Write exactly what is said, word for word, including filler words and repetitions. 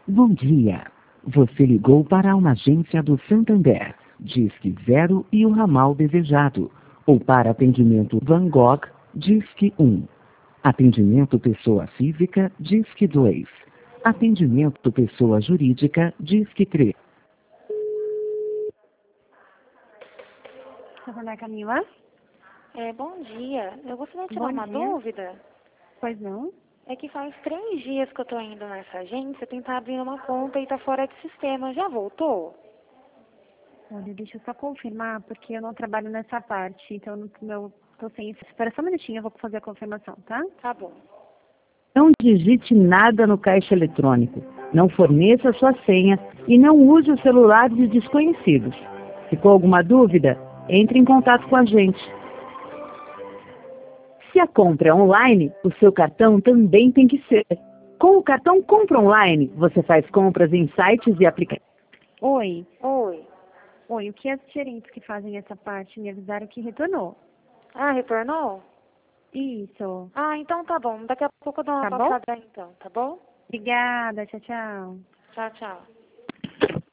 Bom dia. Você ligou para uma agência do Santander. Disque zero e o ramal desejado. Ou para atendimento Van Gogh, Disque um. Atendimento pessoa física, Disque dois. Atendimento pessoa jurídica, Disque três. Santander Camila? É, bom dia. Eu gostaria de tirar Bom uma dia. dúvida. Pois não? É que faz três dias que eu tô indo nessa agência tentar abrir uma conta e tá fora de sistema. Já voltou? Olha, deixa eu só confirmar, porque eu não trabalho nessa parte, então no meu, tô sem isso. Espera só um minutinho, eu vou fazer a confirmação, tá? Tá bom. Não digite nada no caixa eletrônico. Não forneça sua senha e não use o celular de desconhecidos. Ficou alguma dúvida? Entre em contato com a gente. Se a compra é online, o seu cartão também tem que ser. Com o cartão Compra Online, você faz compras em sites e aplicativos. Oi. Oi. Oi, o que as gerentes que fazem essa parte me avisaram que retornou? Ah, retornou? Isso. Ah, então tá bom. Daqui a pouco eu dou uma Tá bom? passada então, tá bom? Obrigada, tchau, tchau. Tchau, tchau.